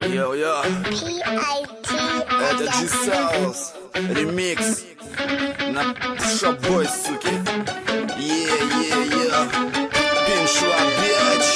Йо-йо, это G-Sauce, ремикс на шабой, суки. Е-е-е, пиншла, бич.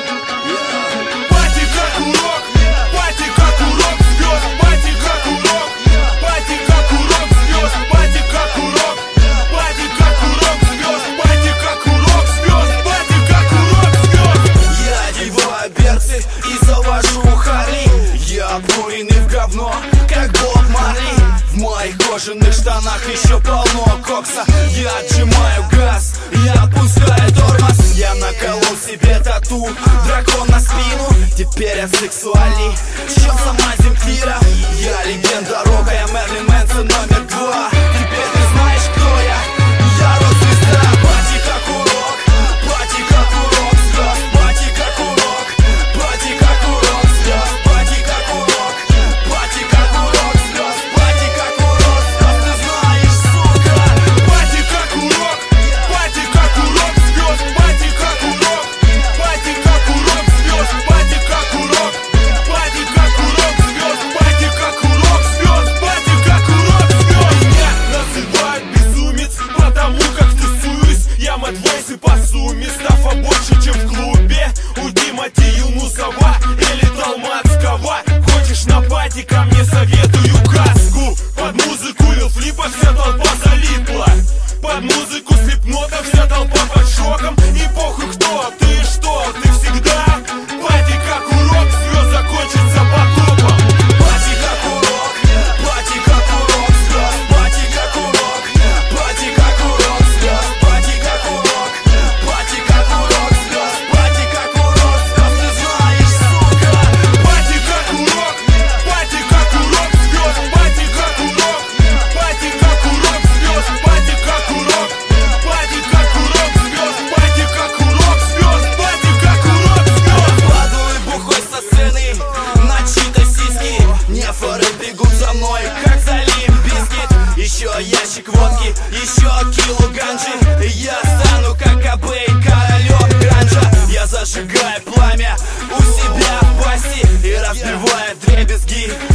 Пати как урок, пати как урок звезд, пати как урок, пати как урок звезд, пати как урок, пати как урок звезд, пати как урок звезд, пати как урок звезд. Я одеваю берцы и завожу Харли. Я обкуренный в говно, как Боб Марли. В моих кожаных штанах еще полно кокса. Я отжимаю газ, я отпускаю тормоз. Я наколол себе тату, дракон на спину. Теперь я сексуальный, чем сама Земфира. Я легенда рока, я Мерлин Мэнсон номер 2. Теперь ты знаешь, кто я, я рок-звезда. Пати как урок, пати как урок звезд, пати как урок, пати как урок звезд, пати как урок, пати как урок звезд, пати как урок звезд. Ты знаешь, сука. Пати как урок, пати как урок звезд, пати как урок, пати как урок звезд, пати как урок, пати как урок звезд, пати как урок звезд, пати как урок звезд. Меня называют безумец, потому как тусуюсь. Я Мэтвейс и пасу места больше, чем в клубе у Тимати Юнусова или Талмацкого. Хочешь на пати, ко мне советую каску. Под музыку Лил Флипа вся толпа залипла. Под музыку Слипнота вся толпа под шоком. И похуй кто ты и что, ты всегда пати как урок звезд закончится потопом. Пати как урок, пати как урок звезд, пати как урок, пати как урок звезд, пати как урок, пати как урок звезд, пати как урок звезд. Ты знаешь, сука. Пати как урок, пати как урок звезд, пати как урок, пати как урок звезд, пати как урок, пати как урок звезд, пати как урок звезд, пати как урок звезд. Падаю бухой со сцены, на чьи-то сиськи. Нефоры бегут за мной, как за Лимп Бизкит. Еще ящик водки, еще кило ганджи. Я стану как Кобейн, королем гранжа. Я зажигаю пламя у себя в пасти и разбиваю дребезги.